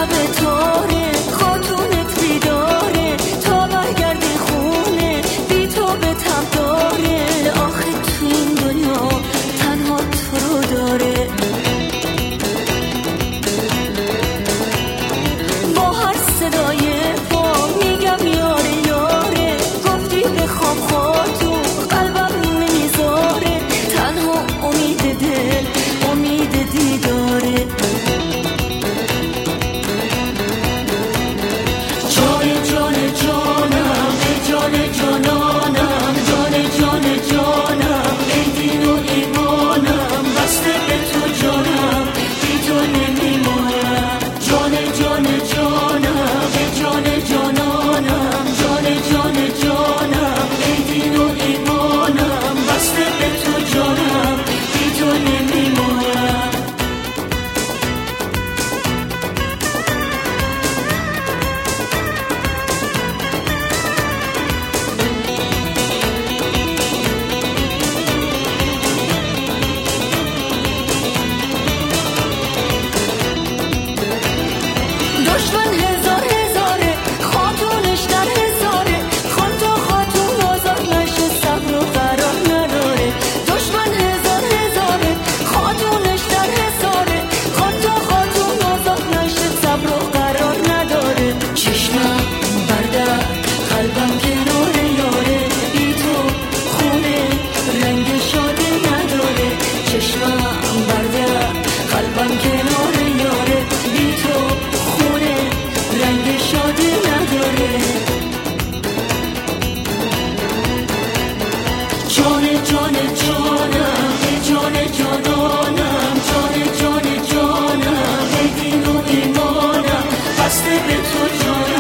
شب تاره خاتونت بیداره تا برگردی خونه بی تو به تب داره آخه تو این دنیا تنها تو رو داره با هر صدای پا میگم یاره یاره گفتی بخوام خاتون قلبم نمیذاره تنها امید دل امید دیداره جان جان جانم ای جان جانانم جان جان جانم ای دین و ایمانم بسته به تو جانم بی تو نمیمانم جان جان جانم ای جان جانانم جان جان جانم ای دین و ایمانم بسته به تو جانم بی تو نمیمانم دشمن هزار هزاره خاتونش در هزاره خان تا خاتون آزاد نشه صبر و قرار نداره دشمن هزار هزاره خاتونش در هزاره خان تا خاتون آزاد نشه صبر و قرار نداره چشمم بردر قلبم کنار یاره بی تو خونه رنگ شاده نداره چشمم بردر قلبم کنار یاره بی تو خونه رنگ شاده نداره جان جان جانم ای جان جانانم جان جان جانم ای دین و ایمانم بسته به تو جانم